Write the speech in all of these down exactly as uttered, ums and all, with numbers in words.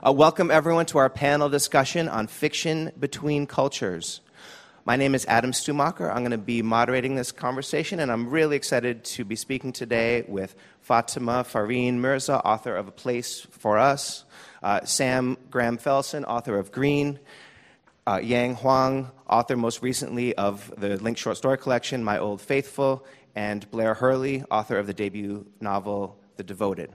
Uh, welcome, everyone, to our panel discussion on fiction between cultures. My name is Adam Stumacher. I'm going to be moderating this conversation, and I'm really excited to be speaking today with Fatima Fareen Mirza, author of A Place for Us, uh, Sam Graham-Felsen, author of Green, uh, Yang Huang, author most recently of the Link short story collection, My Old Faithful, and Blair Hurley, author of the debut novel, The Devoted.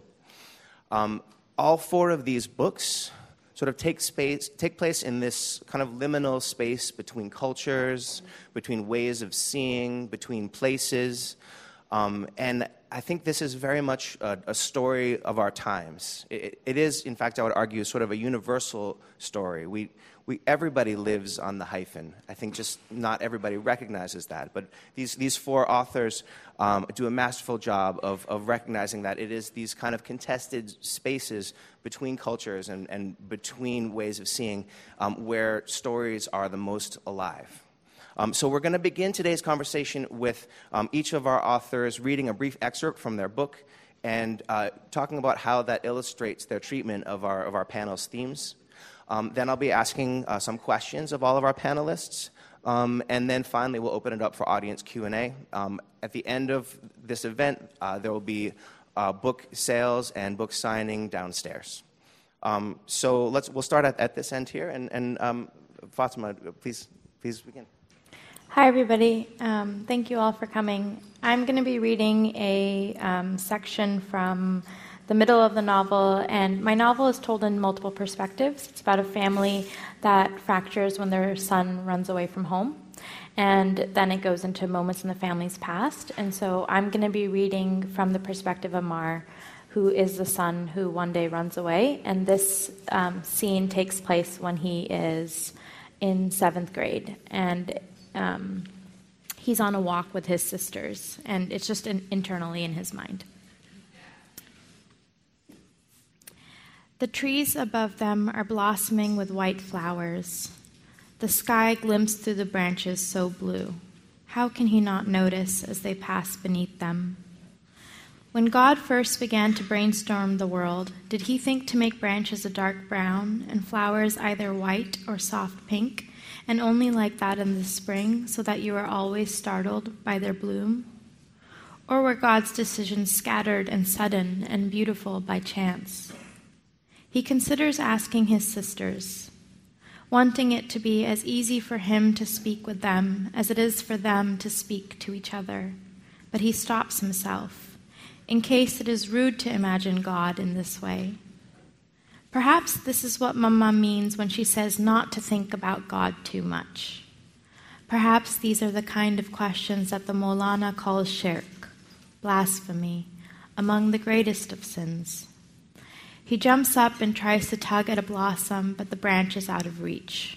Um, all four of these books sort of take space, take place in this kind of liminal space between cultures, between ways of seeing, between places. Um, and I think this is very much a, a story of our times. It, it is, in fact, I would argue, sort of a universal story. We, we, everybody lives on the hyphen. I think just not everybody recognizes that. But these, these four authors um, do a masterful job of, of recognizing that it is these kind of contested spaces between cultures and, and between ways of seeing um, where stories are the most alive. Um, so we're going to begin today's conversation with um, each of our authors reading a brief excerpt from their book and uh, talking about how that illustrates their treatment of our, of our panel's themes. Um, then I'll be asking uh, some questions of all of our panelists. Um, and then finally, we'll open it up for audience Q and A. Um, at the end of this event, uh, there will be uh, book sales and book signing downstairs. Um, so let's we'll start at, at this end here. And, and um, Fatima, please, please begin. Hi, everybody. Um, thank you all for coming. I'm going to be reading a um, section from the middle of the novel, and my novel is told in multiple perspectives. It's about a family that fractures when their son runs away from home, and then it goes into moments in the family's past. And so I'm going to be reading from the perspective of Amar, who is the son who one day runs away, and this um, scene takes place when he is in seventh grade, and um, he's on a walk with his sisters, and it's just in, internally in his mind. The trees above them are blossoming with white flowers. The sky glints through the branches so blue. How can he not notice as they pass beneath them? When God first began to brainstorm the world, did he think to make branches a dark brown and flowers either white or soft pink, and only like that in the spring so that you are always startled by their bloom? Or were God's decisions scattered and sudden and beautiful by chance? He considers asking his sisters, wanting it to be as easy for him to speak with them as it is for them to speak to each other. But he stops himself, in case it is rude to imagine God in this way. Perhaps this is what Mama means when she says not to think about God too much. Perhaps these are the kind of questions that the Maulana calls shirk, blasphemy, among the greatest of sins. He jumps up and tries to tug at a blossom, but the branch is out of reach.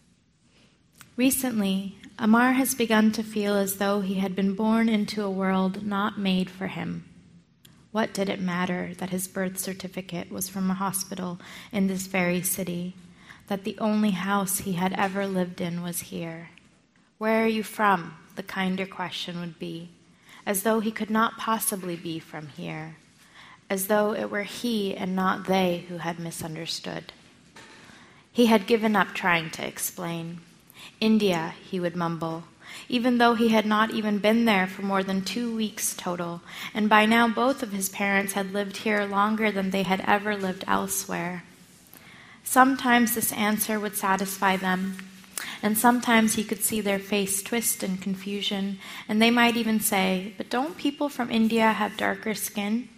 Recently, Amar has begun to feel as though he had been born into a world not made for him. What did it matter that his birth certificate was from a hospital in this very city, that the only house he had ever lived in was here? Where are you from? The kinder question would be, as though he could not possibly be from here, as though it were he and not they who had misunderstood. He had given up trying to explain. India, he would mumble, even though he had not even been there for more than two weeks total, and by now both of his parents had lived here longer than they had ever lived elsewhere. Sometimes this answer would satisfy them, and sometimes he could see their face twist in confusion, and they might even say, "But don't people from India have darker skin?"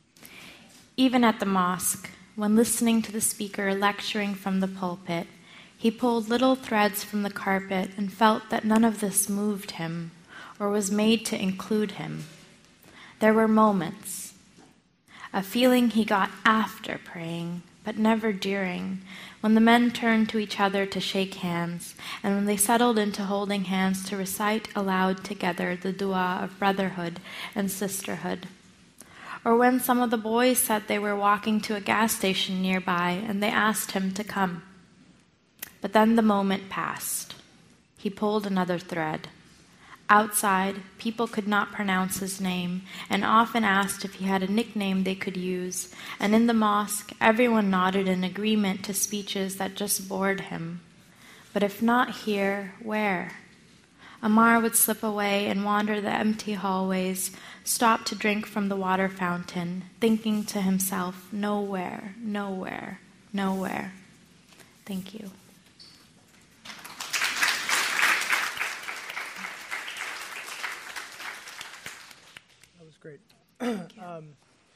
Even at the mosque, when listening to the speaker lecturing from the pulpit, he pulled little threads from the carpet and felt that none of this moved him or was made to include him. There were moments, a feeling he got after praying, but never during, when the men turned to each other to shake hands, and when they settled into holding hands to recite aloud together the dua of brotherhood and sisterhood. Or when some of the boys said they were walking to a gas station nearby and they asked him to come. But then the moment passed. He pulled another thread. Outside, people could not pronounce his name and often asked if he had a nickname they could use, and in the mosque, everyone nodded in agreement to speeches that just bored him. But if not here, where? Ammar would slip away and wander the empty hallways, stop to drink from the water fountain, thinking to himself, nowhere, nowhere, nowhere. Thank you. Great. um,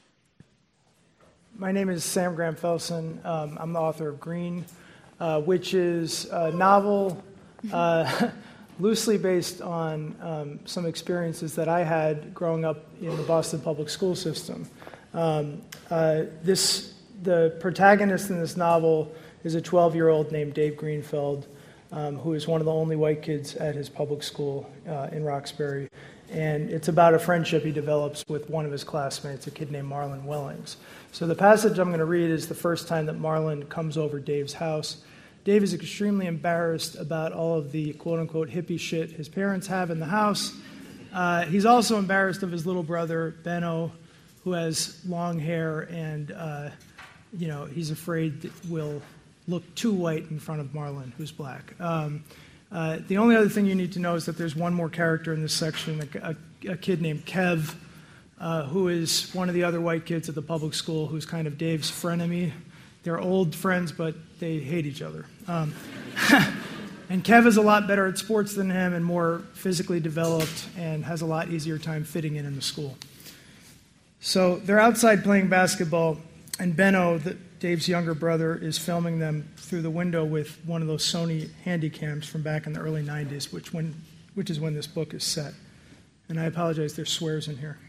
my name is Sam Graham-Felsen. Um, I'm the author of Green, uh, which is a novel uh, loosely based on um, some experiences that I had growing up in the Boston public school system. Um, uh, this, the protagonist in this novel is a twelve-year-old named Dave Greenfeld, um, who is one of the only white kids at his public school uh, in Roxbury. And it's about a friendship he develops with one of his classmates, a kid named Marlon Wellings. So the passage I'm going to read is the first time that Marlon comes over Dave's house. Dave is extremely embarrassed about all of the quote-unquote hippie shit his parents have in the house. Uh, he's also embarrassed of his little brother, Benno, who has long hair, and uh, you know he's afraid that will look too white in front of Marlon, who's black. Um, Uh, the only other thing you need to know is that there's one more character in this section, a, a, a kid named Kev, uh, who is one of the other white kids at the public school, who's kind of Dave's frenemy. They're old friends, but they hate each other. Um, and Kev is a lot better at sports than him and more physically developed and has a lot easier time fitting in in the school. So they're outside playing basketball, and Benno, the, Dave's younger brother, is filming them through the window with one of those Sony Handycams from back in the early nineties, which when, which is when this book is set. And I apologize, there's swears in here.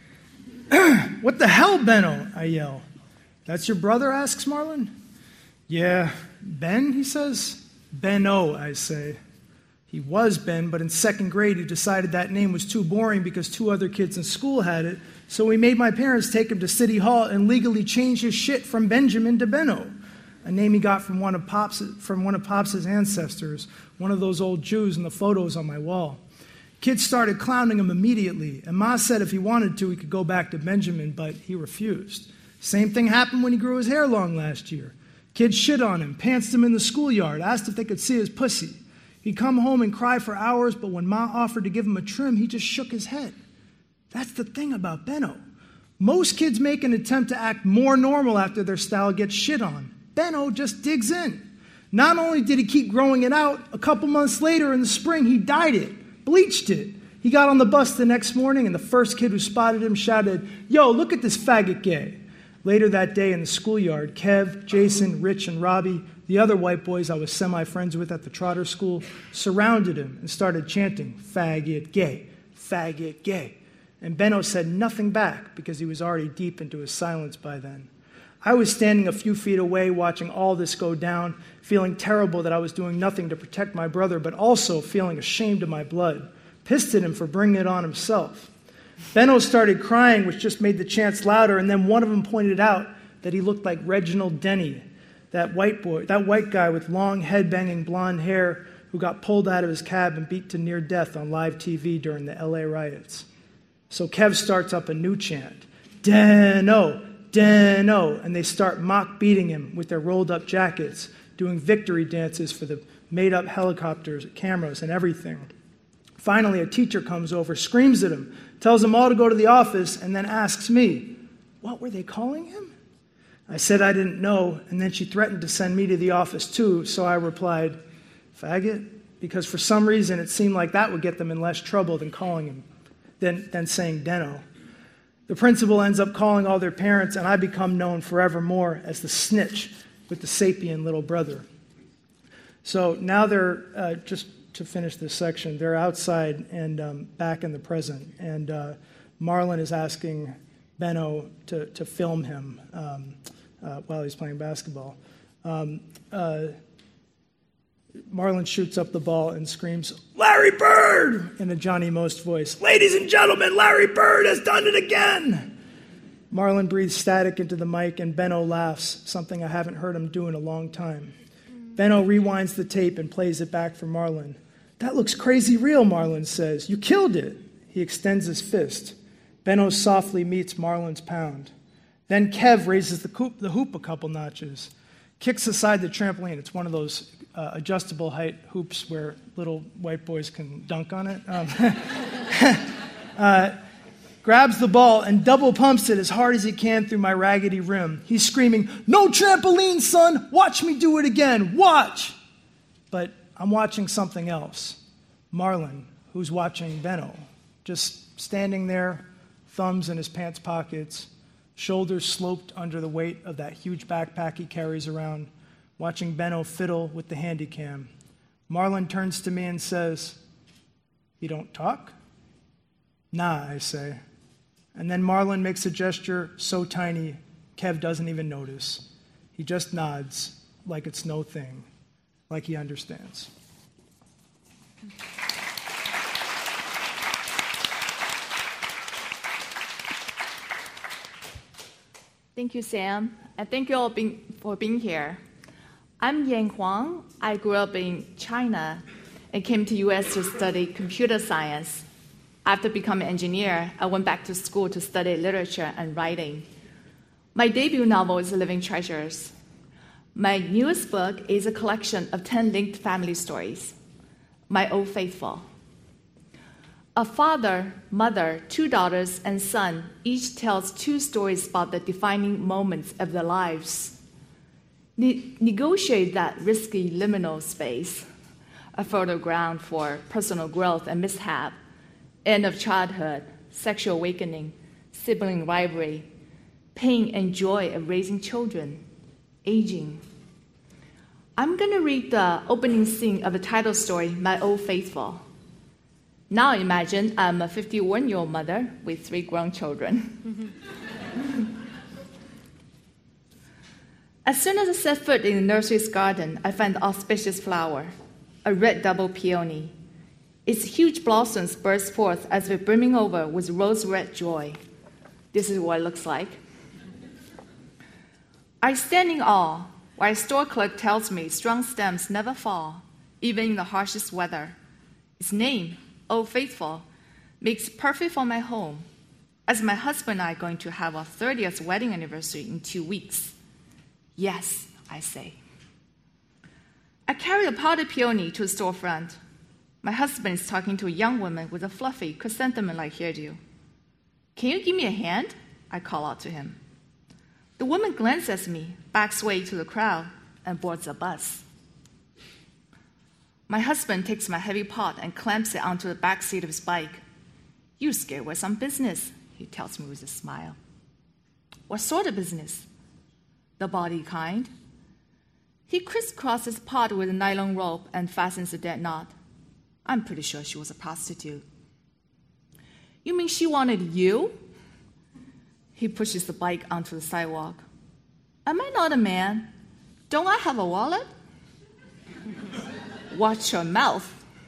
What the hell, Benno? I yell. That's your brother, asks Marlon. Yeah. Ben, he says. Benno, I say. He was Ben, but in second grade he decided that name was too boring because two other kids in school had it, so we made my parents take him to City Hall and legally change his shit from Benjamin to Benno, a name he got from one of Pop's, from one of Pop's ancestors, one of those old Jews in the photos on my wall. Kids started clowning him immediately, and Ma said if he wanted to, he could go back to Benjamin, but he refused. Same thing happened when he grew his hair long last year. Kids shit on him, pantsed him in the schoolyard, asked if they could see his pussy. He'd come home and cry for hours, but when Ma offered to give him a trim, he just shook his head. That's the thing about Benno. Most kids make an attempt to act more normal after their style gets shit on. Benno just digs in. Not only did he keep growing it out, a couple months later in the spring, he dyed it, bleached it. He got on the bus the next morning, and the first kid who spotted him shouted, "Yo, look at this faggot gay." Later that day in the schoolyard, Kev, Jason, Rich, and Robbie, the other white boys I was semi-friends with at the Trotter School, surrounded him and started chanting, "Faggot gay, faggot gay." And Benno said nothing back because he was already deep into his silence by then. I was standing a few feet away watching all this go down, feeling terrible that I was doing nothing to protect my brother, but also feeling ashamed of my blood, pissed at him for bringing it on himself. Benno started crying, which just made the chants louder, and then one of them pointed out that he looked like Reginald Denny, that white boy, that white guy with long head-banging blonde hair who got pulled out of his cab and beat to near death on live T V during the L A riots. So Kev starts up a new chant, "Denno, Denno," and they start mock beating him with their rolled-up jackets, doing victory dances for the made-up helicopters, cameras, and everything. Finally, a teacher comes over, screams at him, tells them all to go to the office, and then asks me, "What were they calling him?" I said I didn't know, and then she threatened to send me to the office too, so I replied, "Faggot," because for some reason it seemed like that would get them in less trouble than calling him, than, than saying Denno. The principal ends up calling all their parents, and I become known forevermore as the snitch with the sapient little brother. So now they're, uh, just to finish this section, they're outside and um, back in the present, and uh, Marlon is asking Benno to, to film him um, uh, while he's playing basketball. Um, uh, Marlon shoots up the ball and screams, "Larry Bird!" in a Johnny Most voice. "Ladies and gentlemen, Larry Bird has done it again!" Marlon breathes static into the mic, and Benno laughs, something I haven't heard him do in a long time. Benno rewinds the tape and plays it back for Marlon. That looks crazy real, Marlon says. You killed it. He extends his fist. Benno softly meets Marlon's pound. Then Kev raises the, coop, the hoop a couple notches, kicks aside the trampoline. It's one of those uh, adjustable height hoops where little white boys can dunk on it. Um, uh, grabs the ball and double pumps it as hard as he can through my raggedy rim. He's screaming, "No trampoline, son! Watch me do it again! Watch!" But I'm watching something else. Marlon, who's watching Benno, just standing there, thumbs in his pants pockets, shoulders sloped under the weight of that huge backpack he carries around, watching Benno fiddle with the handy cam. Marlon turns to me and says, "You don't talk?" "Nah," I say. And then Marlon makes a gesture so tiny, Kev doesn't even notice. He just nods like it's no thing, like he understands. Thank you, Sam, and thank you all being, for being here. I'm Yan Huang. I grew up in China and came to U S to study computer science. After becoming an engineer, I went back to school to study literature and writing. My debut novel is Living Treasures. My newest book is a collection of ten linked family stories. My Old Faithful. A father, mother, two daughters, and son each tells two stories about the defining moments of their lives. Ne- negotiate that risky liminal space, a fertile ground for personal growth and mishap, end of childhood, sexual awakening, sibling rivalry, pain and joy of raising children, aging. I'm going to read the opening scene of the title story, My Old Faithful. Now imagine I'm a fifty-one-year-old mother with three grown children. As soon as I set foot in the nursery's garden, I find the auspicious flower, a red double peony. Its huge blossoms burst forth as if brimming over with rose-red joy. This is what it looks like. I stand in awe while a store clerk tells me strong stems never fall, even in the harshest weather. Its name, Old Faithful, makes perfect for my home, as my husband and I are going to have our thirtieth wedding anniversary in two weeks. Yes, I say. I carry a potted peony to the storefront. My husband is talking to a young woman with a fluffy, chrysanthemum-like hairdo. "Can you give me a hand?" I call out to him. The woman glances at me, backs away to the crowd, and boards a bus. My husband takes my heavy pot and clamps it onto the back seat of his bike. "You're scared with some business," he tells me with a smile. "What sort of business?" "The body kind." He crisscrosses the pot with a nylon rope and fastens a dead knot. I'm pretty sure she was a prostitute. "You mean she wanted you?" He pushes the bike onto the sidewalk. "Am I not a man? Don't I have a wallet?" "Watch your mouth."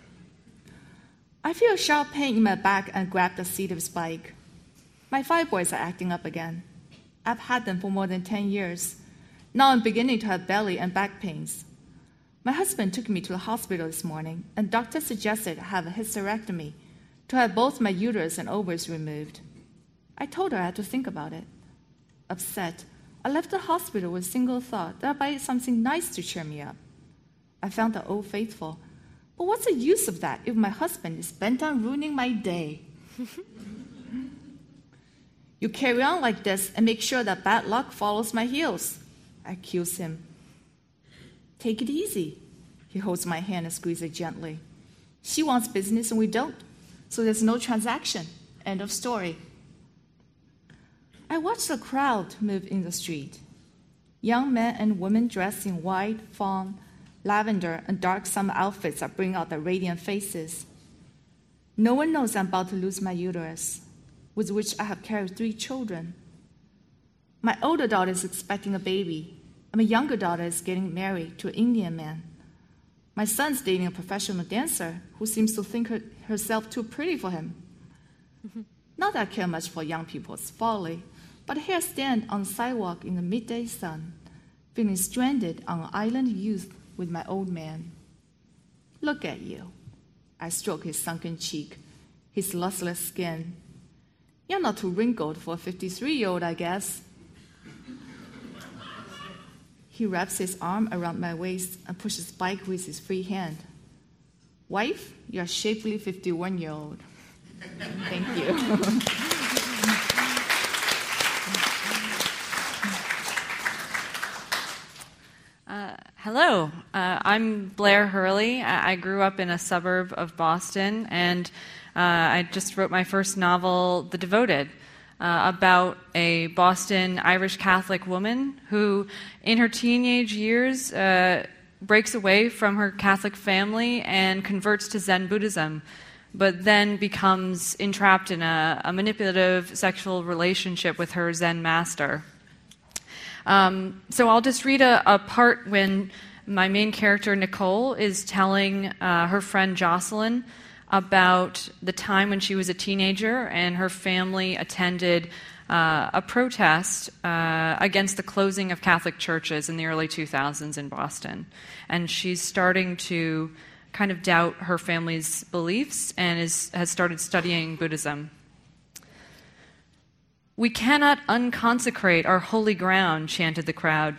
I feel a sharp pain in my back and grab the seat of his bike. My fibroids are acting up again. I've had them for more than ten years. Now I'm beginning to have belly and back pains. My husband took me to the hospital this morning, and doctor suggested I have a hysterectomy to have both my uterus and ovaries removed. I told her I had to think about it. Upset, I left the hospital with a single thought that I'd buy something nice to cheer me up. I found the Old Faithful. But what's the use of that if my husband is bent on ruining my day? "You carry on like this and make sure that bad luck follows my heels," I accuse him. "Take it easy." He holds my hand and squeezes it gently. "She wants business and we don't, so there's no transaction. End of story." I watch the crowd move in the street. Young men and women dressed in white, fawn, lavender, and dark summer outfits that bring out their radiant faces. No one knows I'm about to lose my uterus, with which I have carried three children. My older daughter is expecting a baby, and my younger daughter is getting married to an Indian man. My son's dating a professional dancer who seems to think her, herself too pretty for him. Not that I care much for young people's folly, but here I stand on the sidewalk in the midday sun, feeling stranded on an island of youth with my old man. Look at you. I stroke his sunken cheek, his lustreless skin. You're not too wrinkled for a fifty-three-year-old, I guess. He wraps his arm around my waist and pushes Spike with his free hand. Wife, you're a shapely fifty-one-year-old. Thank you. Uh, hello, uh, I'm Blair Hurley. I, I grew up in a suburb of Boston, and uh, I just wrote my first novel, The Devoted, uh, about a Boston Irish Catholic woman who, in her teenage years, uh, breaks away from her Catholic family and converts to Zen Buddhism, but then becomes entrapped in a, a manipulative sexual relationship with her Zen master. Um, so I'll just read a, a part when my main character, Nicole, is telling uh, her friend Jocelyn about the time when she was a teenager and her family attended uh, a protest uh, against the closing of Catholic churches in the early two thousands in Boston. And she's starting to kind of doubt her family's beliefs and is, has started studying Buddhism. "We cannot unconsecrate our holy ground," chanted the crowd.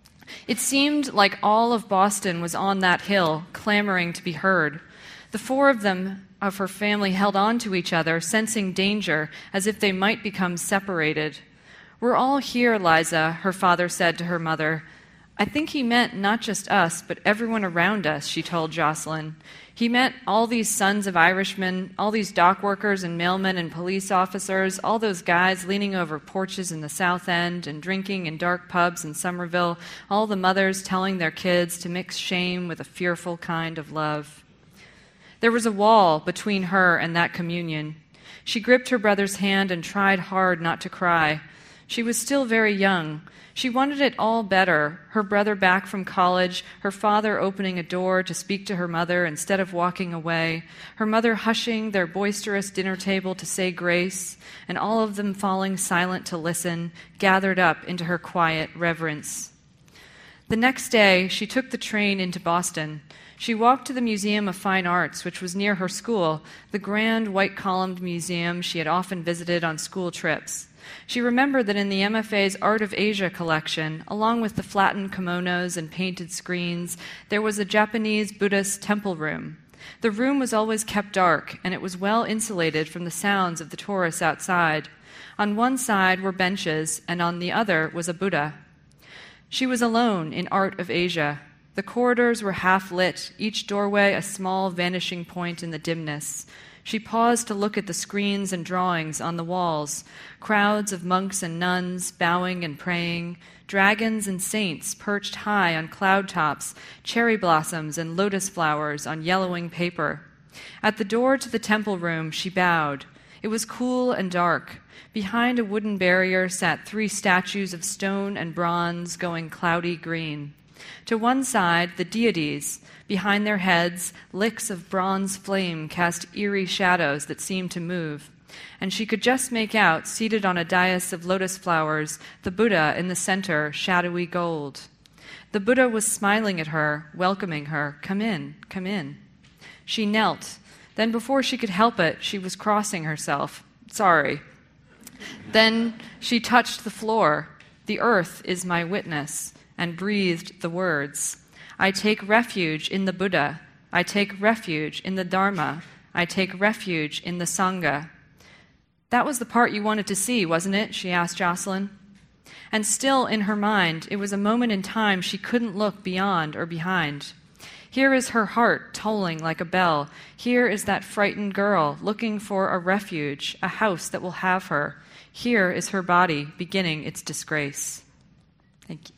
It seemed like all of Boston was on that hill, clamoring to be heard. The four of them, of her family, held on to each other, sensing danger, as if they might become separated. "We're all here, Liza," her father said to her mother. "I think he meant not just us, but everyone around us," she told Jocelyn. "He meant all these sons of Irishmen, all these dock workers and mailmen and police officers, all those guys leaning over porches in the South End and drinking in dark pubs in Somerville, all the mothers telling their kids to mix shame with a fearful kind of love." There was a wall between her and that communion. She gripped her brother's hand and tried hard not to cry. She was still very young. She wanted it all better, her brother back from college, her father opening a door to speak to her mother instead of walking away, her mother hushing their boisterous dinner table to say grace, and all of them falling silent to listen, gathered up into her quiet reverence. The next day, she took the train into Boston. She walked to the Museum of Fine Arts, which was near her school, the grand white-columned museum she had often visited on school trips. She remembered that in the M F A's Art of Asia collection, along with the flattened kimonos and painted screens, there was a Japanese Buddhist temple room. The room was always kept dark, and it was well insulated from the sounds of the tourists outside. On one side were benches, and on the other was a Buddha. She was alone in Art of Asia. The corridors were half lit, each doorway a small vanishing point in the dimness. She paused to look at the screens and drawings on the walls, crowds of monks and nuns bowing and praying, dragons and saints perched high on cloud tops, cherry blossoms and lotus flowers on yellowing paper. At the door to the temple room, she bowed. It was cool and dark. Behind a wooden barrier sat three statues of stone and bronze going cloudy green. To one side, the deities. Behind their heads, licks of bronze flame cast eerie shadows that seemed to move. And she could just make out, seated on a dais of lotus flowers, the Buddha in the center, shadowy gold. The Buddha was smiling at her, welcoming her. "Come in, come in." She knelt. Then before she could help it, she was crossing herself. "Sorry." Then she touched the floor. "The earth is my witness," and breathed the words. "I take refuge in the Buddha. I take refuge in the Dharma. I take refuge in the Sangha." "That was the part you wanted to see, wasn't it?" she asked Jocelyn. And still in her mind, it was a moment in time she couldn't look beyond or behind. Here is her heart tolling like a bell. Here is that frightened girl looking for a refuge, a house that will have her. Here is her body beginning its disgrace. Thank you.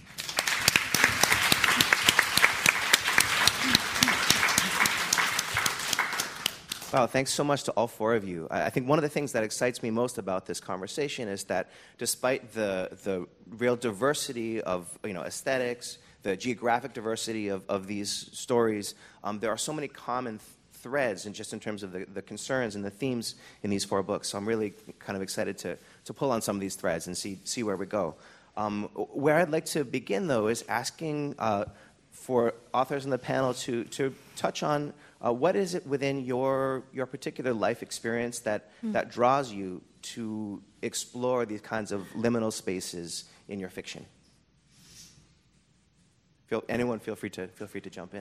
Wow, thanks so much to all four of you. I think one of the things that excites me most about this conversation is that despite the the real diversity of you know aesthetics, the geographic diversity of, of these stories, um, there are so many common th- threads and just in terms of the, the concerns and the themes in these four books. So I'm really kind of excited to to pull on some of these threads and see see where we go. Um, where I'd like to begin, though, is asking uh, for authors in the panel to to touch on Uh, what is it within your, your particular life experience that, mm. that draws you to explore these kinds of liminal spaces in your fiction? Feel, anyone feel free to feel free to jump in.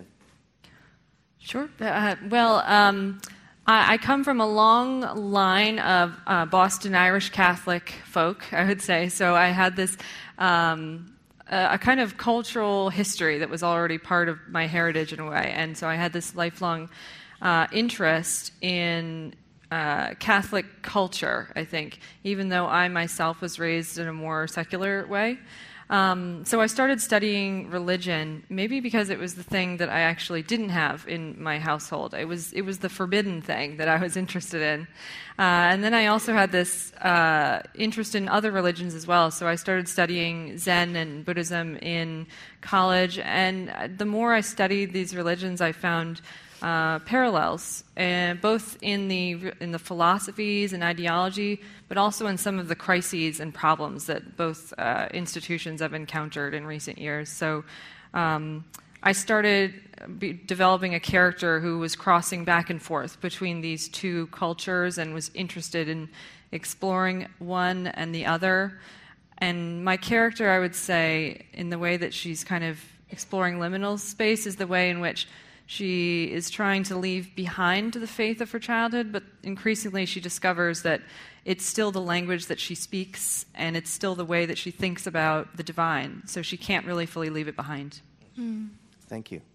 Sure. Uh, well, um, I, I come from a long line of uh, Boston Irish Catholic folk, I would say. So I had this um, a, a kind of cultural history that was already part of my heritage in a way, and so I had this lifelong uh, interest in uh, Catholic culture. I think, even though I myself was raised in a more secular way. Um, so I started studying religion, maybe because it was the thing that I actually didn't have in my household. It was it was the forbidden thing that I was interested in. Uh, and then I also had this uh, interest in other religions as well. So I started studying Zen and Buddhism in college. And the more I studied these religions, I found Uh, parallels, uh, both in the in the philosophies and ideology, but also in some of the crises and problems that both uh, institutions have encountered in recent years. So um, I started be developing a character who was crossing back and forth between these two cultures and was interested in exploring one and the other. And my character, I would say, in the way that she's kind of exploring liminal space, is the way in which she is trying to leave behind the faith of her childhood, but increasingly she discovers that it's still the language that she speaks, and it's still the way that she thinks about the divine, so she can't really fully leave it behind. Mm. Thank you.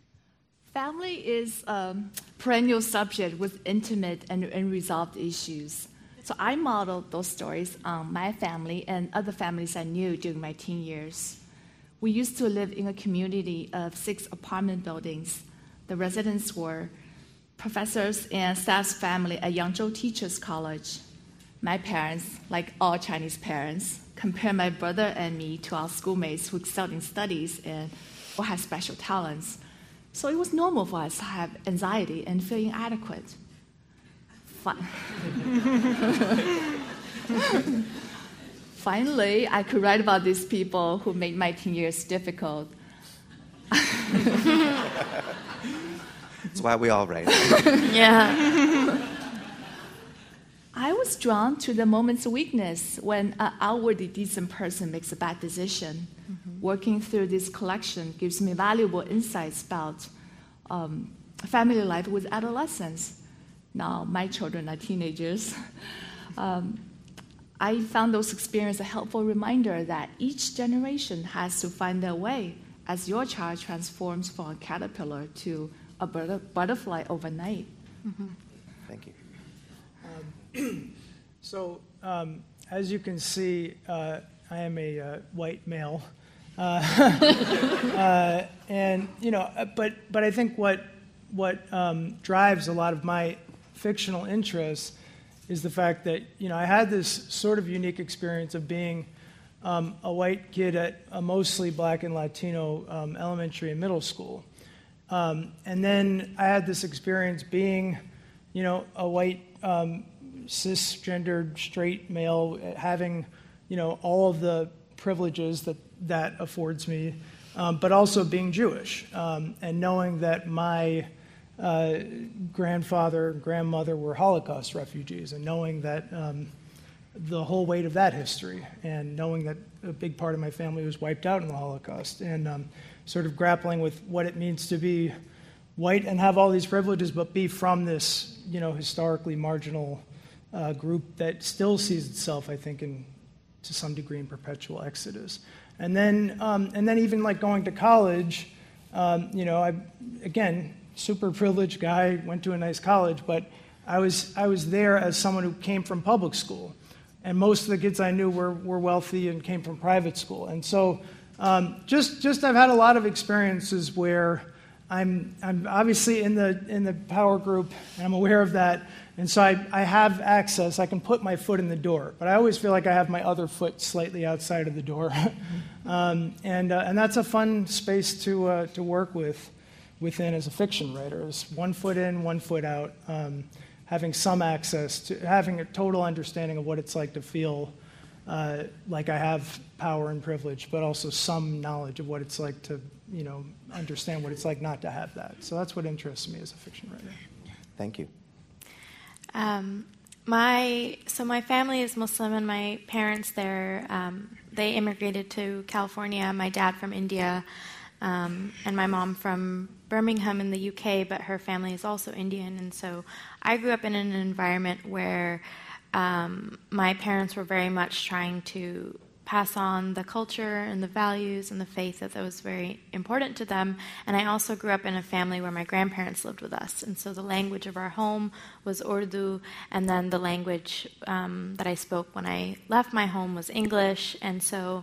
Family is a perennial subject with intimate and unresolved issues. So I modeled those stories on my family and other families I knew during my teen years. We used to live in a community of six apartment buildings. The residents were professors and staff's family at Yangzhou Teachers College. My parents, like all Chinese parents, compared my brother and me to our schoolmates who excelled in studies and or had special talents. So it was normal for us to have anxiety and feel inadequate. Fun. Finally, I could write about these people who made my teen years difficult. That's why we all write. Yeah. I was drawn to the moments of weakness when an outwardly decent person makes a bad decision. Mm-hmm. Working through this collection gives me valuable insights about um, family life with adolescents. Now, my children are teenagers. um, I found those experiences a helpful reminder that each generation has to find their way as your child transforms from a caterpillar to a butterfly overnight. Mm-hmm. Thank you. Um, so, um, as you can see, uh, I am a uh, white male, uh, uh, and you know, but but I think what what um, drives a lot of my fictional interests is the fact that, you know, I had this sort of unique experience of being um, a white kid at a mostly black and Latino um, elementary and middle school. Um, and then I had this experience being, you know, a white um, cisgendered straight male, having, you know, all of the privileges that that affords me, um, but also being Jewish, um, and knowing that my Uh, grandfather and grandmother were Holocaust refugees, and knowing that um, the whole weight of that history, and knowing that a big part of my family was wiped out in the Holocaust, and um, sort of grappling with what it means to be white and have all these privileges, but be from this, you know, historically marginal uh, group that still sees itself, I think, in to some degree in perpetual exodus. And then, um, and then even like going to college, um, you know, I again. super privileged guy, went to a nice college, but I was I was there as someone who came from public school, and most of the kids I knew were were wealthy and came from private school, and so um, just just I've had a lot of experiences where I'm I'm obviously in the in the power group, and I'm aware of that, and so I I have access. I can put my foot in the door, but I always feel like I have my other foot slightly outside of the door, um, and uh, and that's a fun space to uh, to work with. Within as a fiction writer, is one foot in, one foot out, um, having some access to, having a total understanding of what it's like to feel uh, like I have power and privilege, but also some knowledge of what it's like to you know, understand what it's like not to have that. So that's what interests me as a fiction writer. Thank you. Um, my so my family is Muslim, and my parents there um, they immigrated to California. My dad from India, um, and my mom from Birmingham in the U K. But her family is also Indian, and so I grew up in an environment where um, my parents were very much trying to pass on the culture and the values and the faith that was very important to them. And I also grew up in a family where my grandparents lived with us. And so the language of our home was Urdu, and then the language um, that I spoke when I left my home was English. And so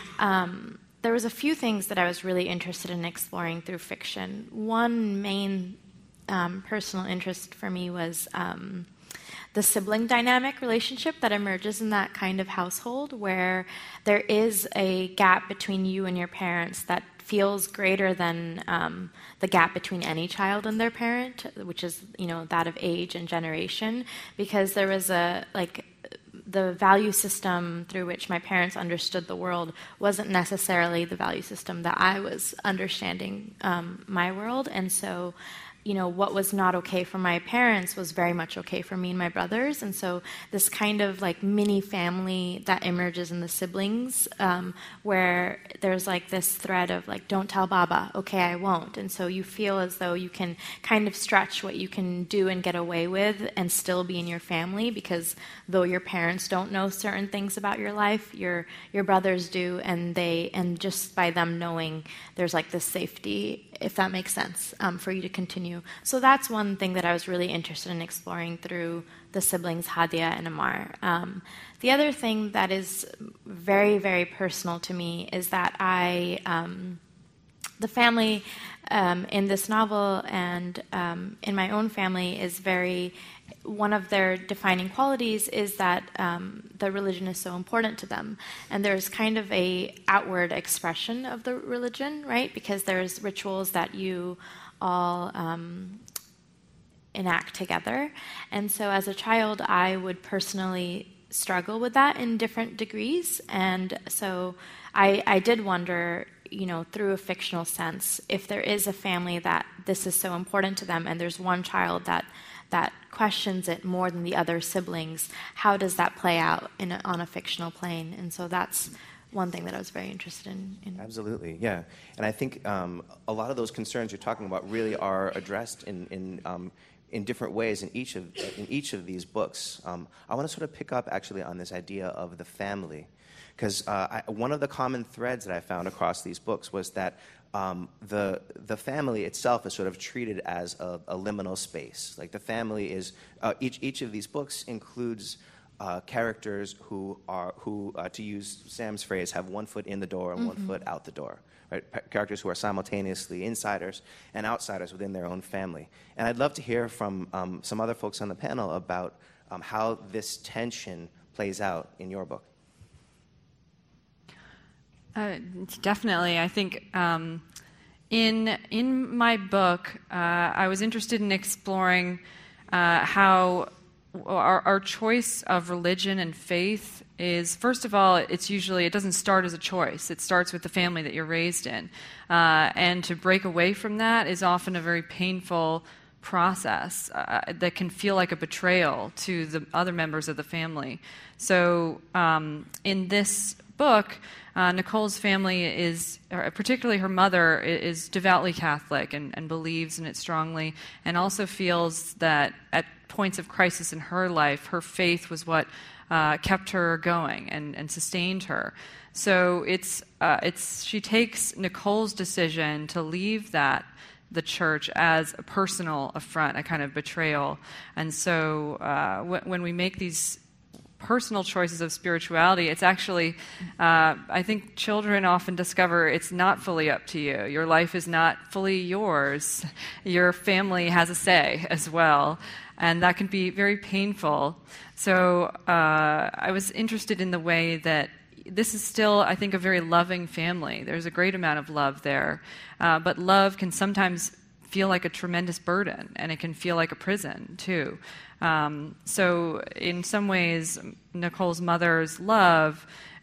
um, there was a few things that I was really interested in exploring through fiction. One main um, personal interest for me was um, the sibling dynamic relationship that emerges in that kind of household, where there is a gap between you and your parents that feels greater than um, the gap between any child and their parent, which is, you know, that of age and generation, because there was a, like, the value system through which my parents understood the world wasn't necessarily the value system that I was understanding um, my world. And so, you know, what was not okay for my parents was very much okay for me and my brothers. And so this kind of like mini family that emerges in the siblings, um, where there's like this thread of like, don't tell Baba, okay, I won't. And so you feel as though you can kind of stretch what you can do and get away with and still be in your family, because though your parents don't know certain things about your life, your your brothers do, and they and just by them knowing, there's like this safety, if that makes sense, um, for you to continue. So that's one thing that I was really interested in exploring through the siblings Hadia and Amar. Um, the other thing that is very, very personal to me is that I, um, the family um, in this novel and um, in my own family is very, one of their defining qualities is that um, the religion is so important to them. And there's kind of a outward expression of the religion, right? Because there's rituals that you all um, enact together. And so as a child, I would personally struggle with that in different degrees. And so I, I did wonder, you know, through a fictional sense, if there is a family that this is so important to them and there's one child that that questions it more than the other siblings, how does that play out in a, on a fictional plane? And so that's one thing that I was very interested in. in. Absolutely, yeah. And I think um, a lot of those concerns you're talking about really are addressed in in, um, in different ways in each of in each of these books. Um, I want to sort of pick up actually on this idea of the family, because uh, one of the common threads that I found across these books was that um, the the family itself is sort of treated as a, a liminal space. Like the family is uh, each each of these books includes Uh, characters who are, who, uh, to use Sam's phrase, have one foot in the door and mm-hmm. one foot out the door. Right? Pa- characters who are simultaneously insiders and outsiders within their own family. And I'd love to hear from um, some other folks on the panel about um, how this tension plays out in your book. Uh, definitely. I think um, in in my book, uh, I was interested in exploring uh, how Our, our choice of religion and faith is, first of all, it's usually, it doesn't start as a choice. It starts with the family that you're raised in. Uh, and to break away from that is often a very painful process uh, that can feel like a betrayal to the other members of the family. So um, in this book, uh, Nicole's family is, particularly her mother, is devoutly Catholic and, and believes in it strongly, and also feels that at points of crisis in her life, her faith was what uh, kept her going and, and sustained her. So it's uh, it's she takes Nicole's decision to leave that the church as a personal affront, a kind of betrayal. And so uh, w- when we make these personal choices of spirituality, it's actually, uh, I think children often discover it's not fully up to you. Your life is not fully yours. Your family has a say as well. And that can be very painful. So uh, I was interested in the way that this is still, I think, a very loving family. There's a great amount of love there. Uh, but love can sometimes feel like a tremendous burden, and it can feel like a prison, too. Um, so in some ways, Nicole's mother's love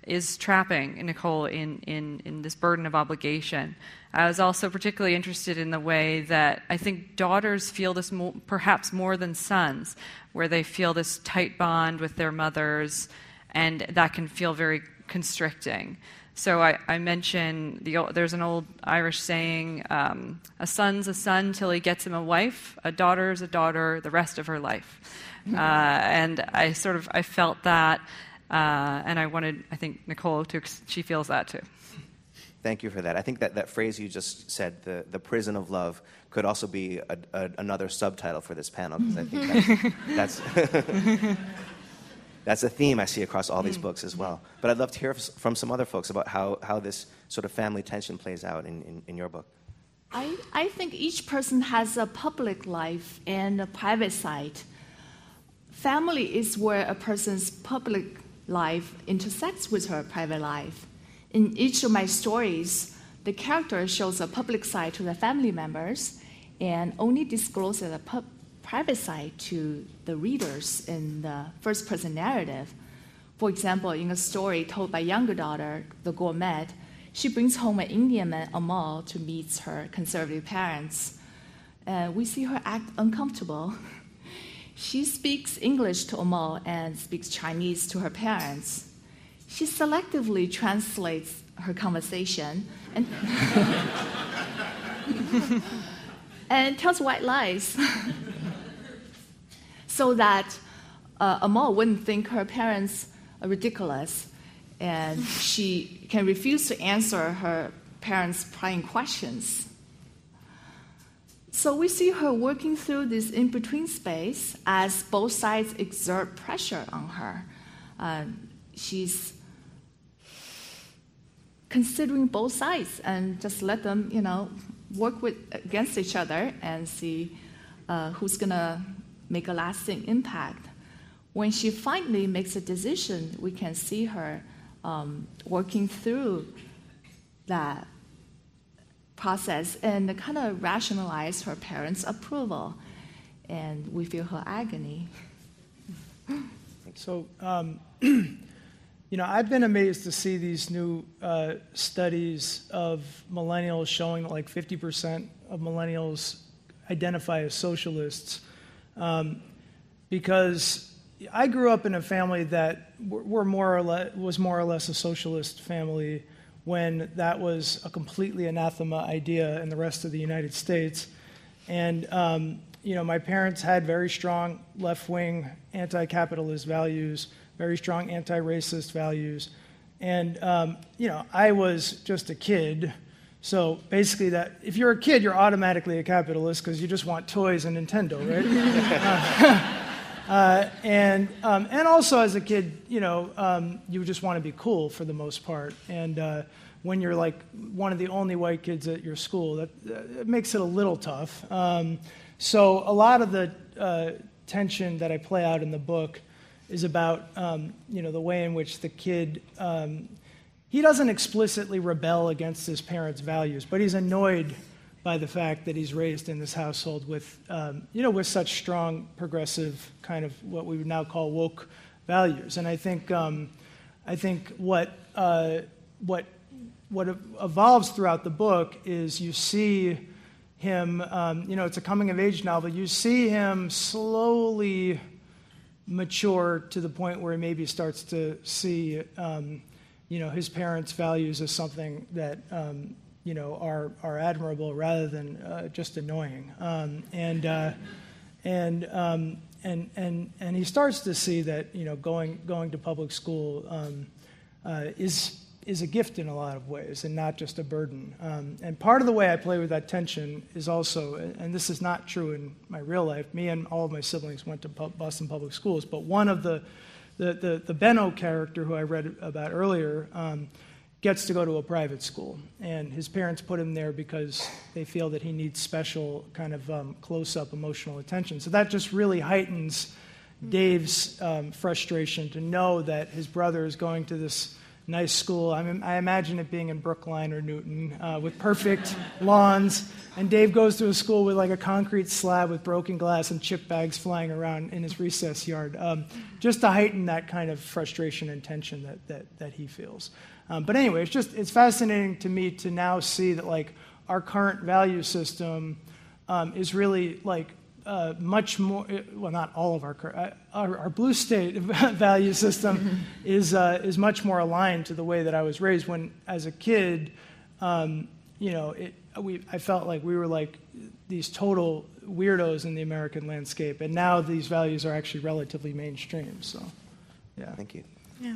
is trapping Nicole in, in, in this burden of obligation. I was also particularly interested in the way that I think daughters feel this mo- perhaps more than sons, where they feel this tight bond with their mothers, and that can feel very constricting. So I, I mentioned the, there's an old Irish saying, um, a son's a son till he gets him a wife, a daughter's a daughter the rest of her life. Uh, and I sort of, I felt that, uh, and I wanted, I think, Nicole, to, she feels that too. Thank you for that. I think that that phrase you just said, the, the prison of love, could also be a, a, another subtitle for this panel, because I think that's, that's, that's a theme I see across all these books as well. But I'd love to hear from some other folks about how, how this sort of family tension plays out in, in, in your book. I, I think each person has a public life and a private side. Family is where a person's public life intersects with her private life. In each of my stories, the character shows a public side to the family members and only discloses a pu- private side to the readers in the first-person narrative. For example, in a story told by younger daughter, The Gourmet, she brings home an Indian man, Amal, to meet her conservative parents. Uh, we see her act uncomfortable. She speaks English to Amal and speaks Chinese to her parents. She selectively translates her conversation and, and tells white lies so that uh, Amal wouldn't think her parents are ridiculous, and she can refuse to answer her parents' prying questions. So we see her working through this in-between space as both sides exert pressure on her. Uh, she's considering both sides and just let them, you know, work with against each other and see uh, who's going to make a lasting impact. When she finally makes a decision, we can see her um, working through that process and kind of rationalize her parents' approval, and we feel her agony. So, um, you know, I've been amazed to see these new uh, studies of millennials showing that like fifty percent of millennials identify as socialists, um, because I grew up in a family that were more or less, was more or less a socialist family when that was a completely anathema idea in the rest of the United States. And, um, you know, my parents had very strong left-wing anti-capitalist values, very strong anti-racist values. And, um, you know, I was just a kid. So basically that, if you're a kid, you're automatically a capitalist because you just want toys and Nintendo, right? uh, uh, and um, and also as a kid, you know, um, you just want to be cool for the most part. And uh, when you're like one of the only white kids at your school, that, uh, it makes it a little tough. Um, so a lot of the uh, tension that I play out in the book is about, um, you know, the way in which the kid, um, he doesn't explicitly rebel against his parents' values, but he's annoyed by the fact that he's raised in this household with, um, you know, with such strong progressive kind of what we would now call woke values. And I think, um, I think what uh, what what evolves throughout the book is you see him, um, you know, it's a coming-of-age novel. You see him slowly mature to the point where he maybe starts to see, um, you know, his parents' values as something that, um, you know, are are admirable rather than uh, just annoying. Um, and uh, and um, and and and he starts to see that, you know, going going to public school um, uh, is. is a gift in a lot of ways and not just a burden. Um, and part of the way I play with that tension is also, and this is not true in my real life, me and all of my siblings went to Boston Public Schools, but one of the, the, the, the Benno character who I read about earlier um, gets to go to a private school. And his parents put him there because they feel that he needs special kind of um, close-up emotional attention. So that just really heightens Dave's um, frustration to know that his brother is going to this nice school. I, mean, I imagine it being in Brookline or Newton uh, with perfect lawns. And Dave goes to a school with like a concrete slab with broken glass and chip bags flying around in his recess yard, um, just to heighten that kind of frustration and tension that that, that he feels. Um, but anyway, it's just it's fascinating to me to now see that like our current value system um, is really like uh, much more. Well, not all of our uh, our, our blue state value system is uh, is much more aligned to the way that I was raised. When as a kid, um, you know, it, we I felt like we were like these total weirdos in the American landscape, and now these values are actually relatively mainstream. So, yeah. Thank you. Yeah.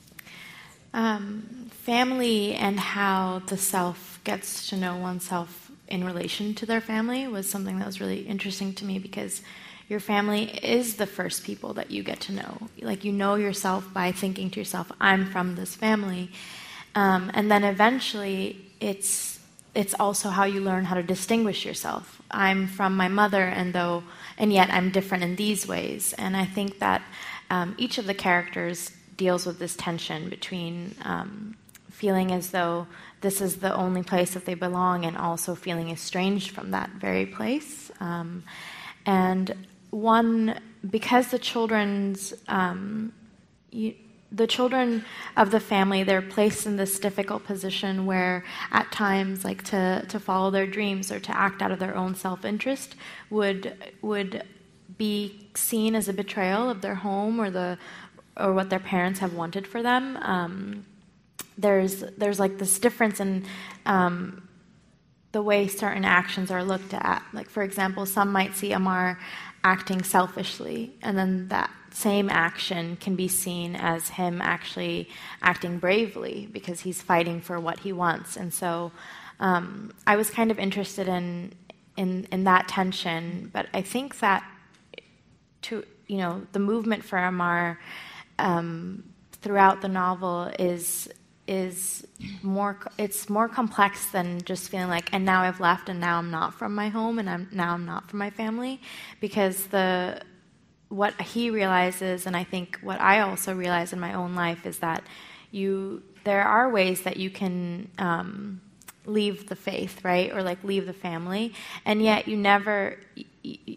Um, family and how the self gets to know oneself in relation to their family was something that was really interesting to me, because your family is the first people that you get to know. Like, you know yourself by thinking to yourself, I'm from this family. Um, and then eventually it's it's also how you learn how to distinguish yourself. I'm from my mother, and though and yet I'm different in these ways. And I think that um, each of the characters deals with this tension between um, feeling as though this is the only place that they belong, and also feeling estranged from that very place. Um, and one, because the children's, um, you, the children of the family, they're placed in this difficult position where, at times, like to to follow their dreams or to act out of their own self-interest would would be seen as a betrayal of their home or the or what their parents have wanted for them. Um, there's there's like this difference in um, the way certain actions are looked at. Like, for example, some might see Amar acting selfishly, and then that same action can be seen as him actually acting bravely because he's fighting for what he wants. And so um, I was kind of interested in, in in that tension, but I think that to you know the movement for Amar Um, throughout the novel is is more it's more complex than just feeling like, and now I've left, and now I'm not from my home, and I'm now I'm not from my family, because the what he realizes, and I think what I also realize in my own life, is that you there are ways that you can um, leave the faith, right, or like leave the family, and yet you never. Y-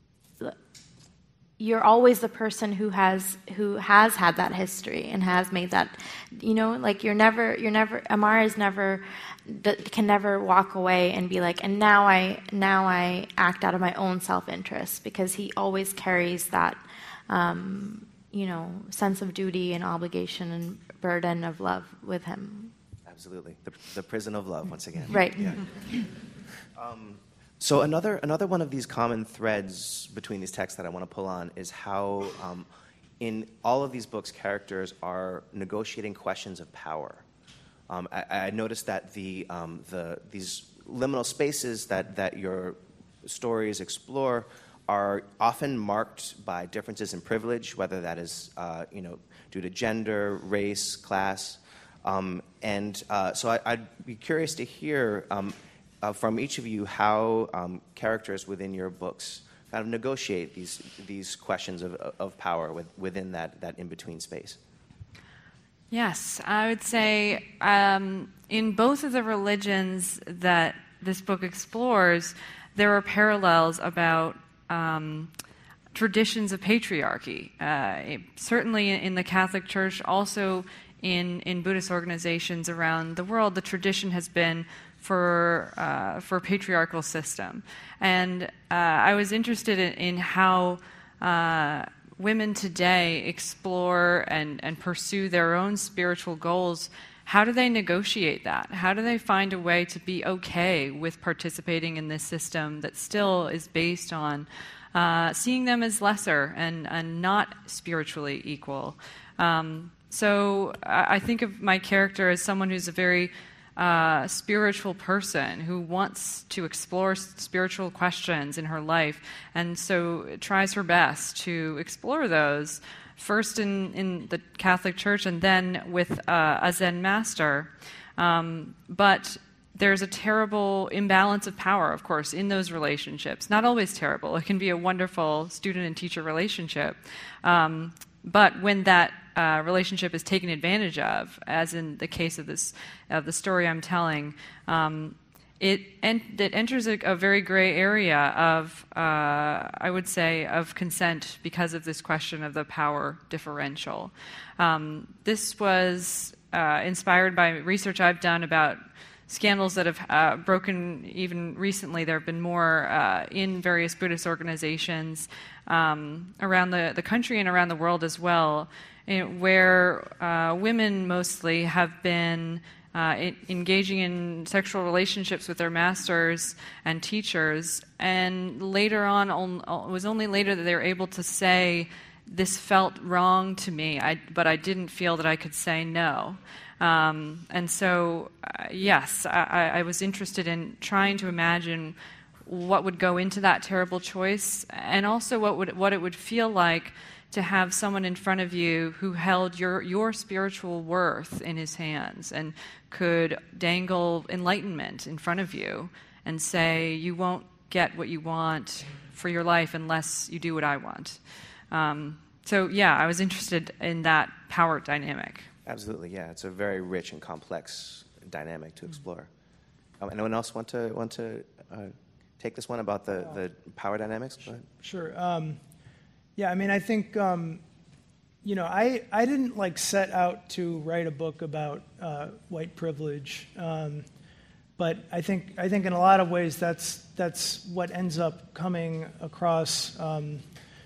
You're always the person who has who has had that history and has made that, you know, like you're never you're never Amar is never can never walk away and be like, and now I now I act out of my own self-interest, because he always carries that, um, you know, sense of duty and obligation and burden of love with him. Absolutely, the, the prison of love once again. Right. Yeah. um, So another another one of these common threads between these texts that I want to pull on is how um, in all of these books, characters are negotiating questions of power. Um, I, I noticed that the um, the these liminal spaces that that your stories explore are often marked by differences in privilege, whether that is uh, you know due to gender, race, class, um, and uh, so I, I'd be curious to hear. Um, Uh, from each of you, how um, characters within your books kind of negotiate these these questions of, of power with, within that, that in-between space. Yes, I would say um, in both of the religions that this book explores, there are parallels about um, traditions of patriarchy. Uh, certainly in the Catholic Church, also in, in Buddhist organizations around the world, the tradition has been for uh, for a patriarchal system. And uh, I was interested in, in how uh, women today explore and, and pursue their own spiritual goals. How do they negotiate that? How do they find a way to be okay with participating in this system that still is based on uh, seeing them as lesser and, and not spiritually equal? Um, so I, I think of my character as someone who's a very Uh, spiritual person who wants to explore spiritual questions in her life, and so tries her best to explore those, first in, in the Catholic Church and then with uh, a Zen master. Um, but there's a terrible imbalance of power, of course, in those relationships. Not always terrible. It can be a wonderful student and teacher relationship. Um, but when that uh, relationship is taken advantage of, as in the case of this of the story I'm telling. Um, It, en- it enters a, a very gray area of, uh, I would say, of consent because of this question of the power differential. Um, this was uh, inspired by research I've done about scandals that have uh, broken even recently. There have been more uh, in various Buddhist organizations um, around the, the country and around the world as well, in, where uh, women mostly have been Uh, in, engaging in sexual relationships with their masters and teachers, and later on, on, it was only later that they were able to say, this felt wrong to me, I, but I didn't feel that I could say no. Um, and so, uh, yes, I, I was interested in trying to imagine what would go into that terrible choice, and also what would what it would feel like to have someone in front of you who held your, your spiritual worth in his hands and could dangle enlightenment in front of you and say, you won't get what you want for your life unless you do what I want. Um, so, yeah, I was interested in that power dynamic. Absolutely, yeah. It's a very rich and complex dynamic to explore. Um, anyone else want to want to uh, take this one about the, the power dynamics? Go ahead. Sure. Um, Yeah, I mean, I think, um, you know, I, I didn't, like, set out to write a book about uh, white privilege, um, but I think I think in a lot of ways that's that's what ends up coming across um,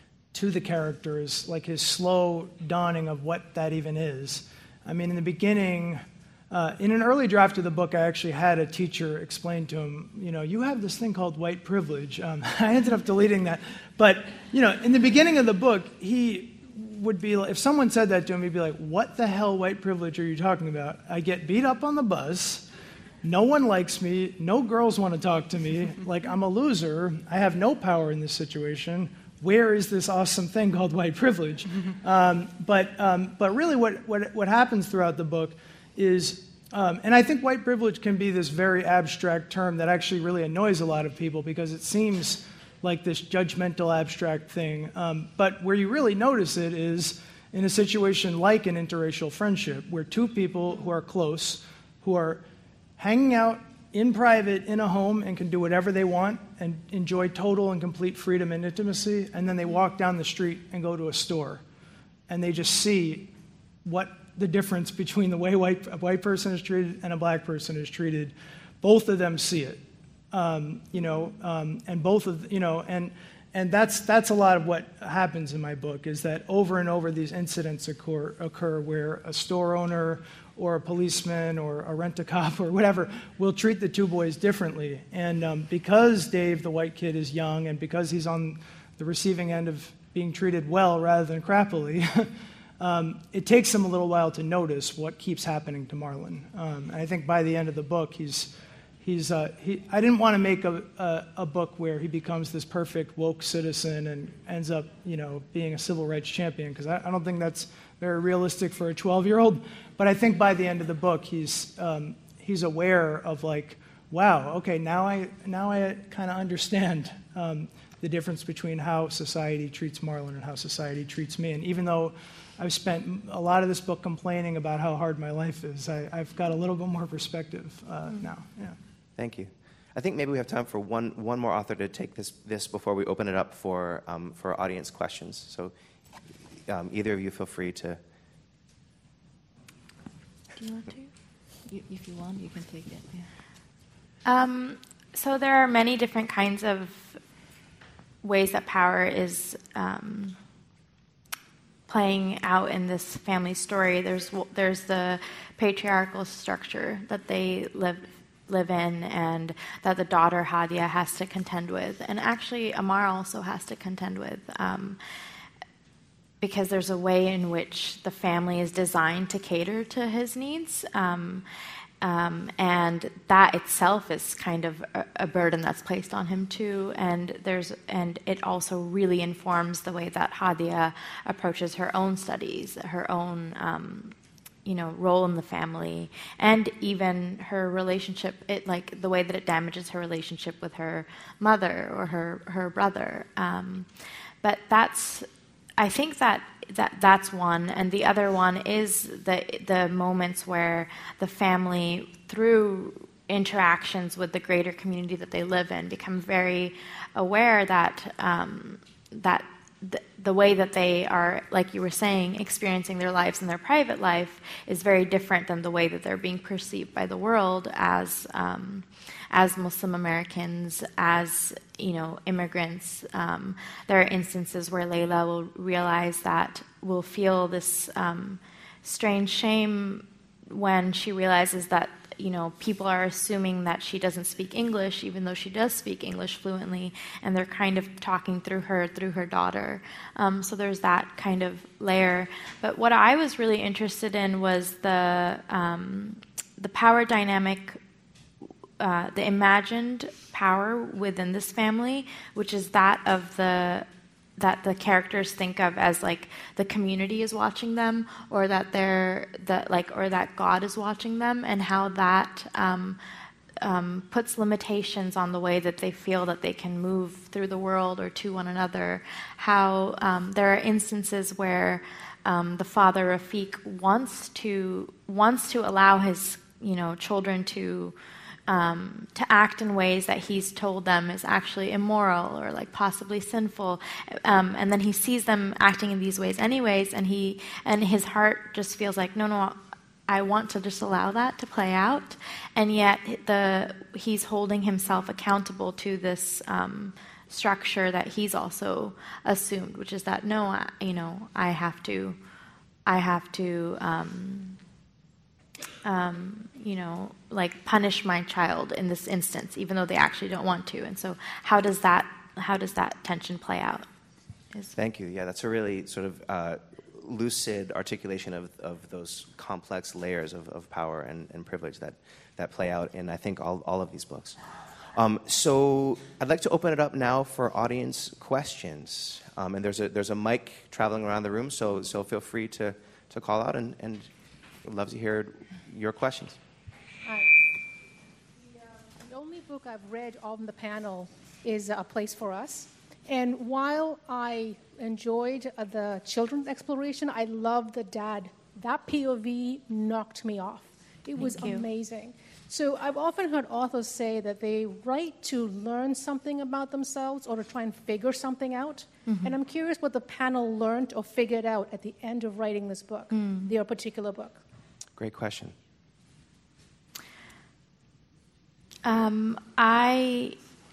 to the characters, like his slow dawning of what that even is. I mean, in the beginning, uh, in an early draft of the book, I actually had a teacher explain to him, you know, you have this thing called white privilege. Um, I ended up deleting that. But, you know, in the beginning of the book, he would be, if someone said that to him, he'd be like, what the hell white privilege are you talking about? I get beat up on the bus. No one likes me. No girls want to talk to me. Like, I'm a loser. I have no power in this situation. Where is this awesome thing called white privilege? um, but um, but really what, what, what happens throughout the book is, um, and I think white privilege can be this very abstract term that actually really annoys a lot of people because it seems like this judgmental abstract thing. Um, but where you really notice it is in a situation like an interracial friendship, where two people who are close, who are hanging out in private in a home and can do whatever they want and enjoy total and complete freedom and intimacy, and then they walk down the street and go to a store, and they just see what the difference between the way white, a white person is treated and a black person is treated. Both of them see it. Um, you know, um, and both of, you know, and and that's that's a lot of what happens in my book, is that over and over these incidents occur, occur where a store owner or a policeman or a rent-a-cop or whatever will treat the two boys differently. And um, because Dave, the white kid, is young, and because he's on the receiving end of being treated well rather than crappily, um, it takes him a little while to notice what keeps happening to Marlon. Um, and I think by the end of the book, he's He's, uh, he, I didn't want to make a, a, a book where he becomes this perfect woke citizen and ends up, you know, being a civil rights champion, because I, I don't think that's very realistic for a twelve-year-old. But I think by the end of the book, he's um, he's aware of, like, wow, okay, now I now I kind of understand um, the difference between how society treats Marlon and how society treats me. And even though I've spent a lot of this book complaining about how hard my life is, I, I've got a little bit more perspective uh, now. Yeah. Thank you. I think maybe we have time for one, one more author to take this, this before we open it up for, um, for audience questions. So um, either of you feel free to. Do you want to? You, if you want, you can take it. Yeah. Um, so there are many different kinds of ways that power is um, playing out in this family story. There's there's the patriarchal structure that they live live in, and that the daughter Hadia has to contend with, and actually Amar also has to contend with, um, because there's a way in which the family is designed to cater to his needs, um, um, and that itself is kind of a, a burden that's placed on him too. And there's and it also really informs the way that Hadia approaches her own studies, her own um, you know, role in the family, and even her relationship, it like the way that it damages her relationship with her mother or her, her brother. Um, but that's I think that, that that's one, and the other one is the the moments where the family, through interactions with the greater community that they live in, become very aware that um, that the, the way that they are, like you were saying, experiencing their lives in their private life is very different than the way that they're being perceived by the world as um, as Muslim Americans, as, you know, immigrants. Um, there are instances where Layla will realize that, will feel this um, strange shame when she realizes that, you know, people are assuming that she doesn't speak English, even though she does speak English fluently, and they're kind of talking through her, through her daughter. Um, so there's that kind of layer. But what I was really interested in was the um, the power dynamic, uh, the imagined power within this family, which is that of the that the characters think of as like the community is watching them, or that they're that like or that God is watching them, and how that um, um, puts limitations on the way that they feel that they can move through the world or to one another. How um, there are instances where um, the father Rafiq wants to wants to allow his you know children to. Um, to act in ways that he's told them is actually immoral or like possibly sinful, um, and then he sees them acting in these ways anyways, and he and his heart just feels like, no, no, I want to just allow that to play out, and yet the he's holding himself accountable to this um, structure that he's also assumed, which is that no, I, you know, I have to, I have to. Um, Um, you know, like punish my child in this instance, even though they actually don't want to. And so, how does that how does that tension play out? Is Thank you. Yeah, that's a really sort of uh, lucid articulation of, of those complex layers of, of power and, and privilege that, that play out in, I think, all, all of these books. Um, so I'd like to open it up now for audience questions. Um, and there's a there's a mic traveling around the room, so so feel free to, to call out, and, and we'd love to hear your questions. Hi. The, uh, the only book I've read on the panel is A Place for Us. And while I enjoyed uh, the children's exploration, I loved the dad. That P O V knocked me off. It Thank was you. amazing. So I've often heard authors say that they write to learn something about themselves or to try and figure something out. Mm-hmm. And I'm curious what the panel learned or figured out at the end of writing this book, mm. their particular book. Great question. Um, I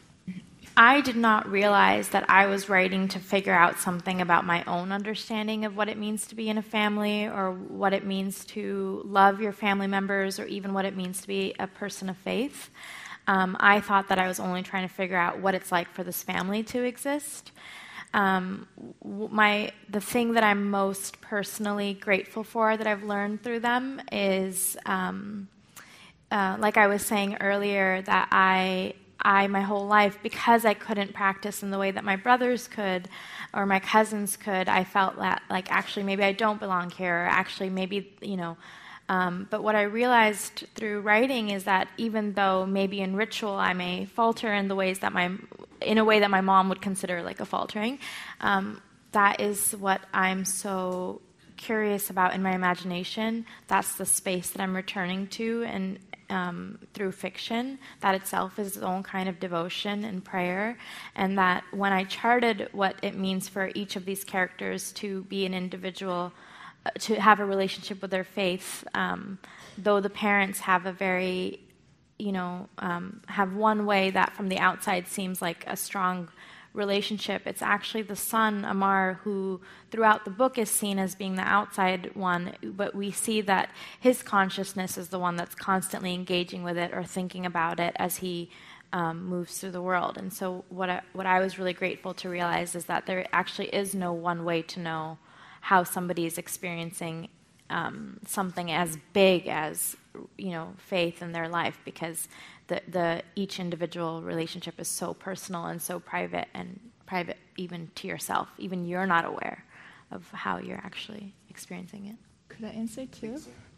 I did not realize that I was writing to figure out something about my own understanding of what it means to be in a family, or what it means to love your family members, or even what it means to be a person of faith. Um, I thought that I was only trying to figure out what it's like for this family to exist. Um, my the thing that I'm most personally grateful for that I've learned through them is, um, uh, like I was saying earlier, that I, I my whole life, because I couldn't practice in the way that my brothers could or my cousins could, I felt that like actually maybe I don't belong here, or actually maybe, you know. Um, but what I realized through writing is that even though maybe in ritual I may falter in the ways that my in a way that my mom would consider like a faltering, um, that is what I'm so curious about in my imagination. That's the space that I'm returning to, and um, through fiction, that itself is its own kind of devotion and prayer. And that when I charted what it means for each of these characters to be an individual, uh, to have a relationship with their faith, um, though the parents have a very you know, um, have one way that from the outside seems like a strong relationship. It's actually the son, Amar, who throughout the book is seen as being the outside one, but we see that his consciousness is the one that's constantly engaging with it or thinking about it as he um, moves through the world. And so what I, what I was really grateful to realize is that there actually is no one way to know how somebody is experiencing um, something as big as you know, faith in their life, because the, the each individual relationship is so personal and so private, and private even to yourself. Even you're not aware of how you're actually experiencing it. Could I answer too?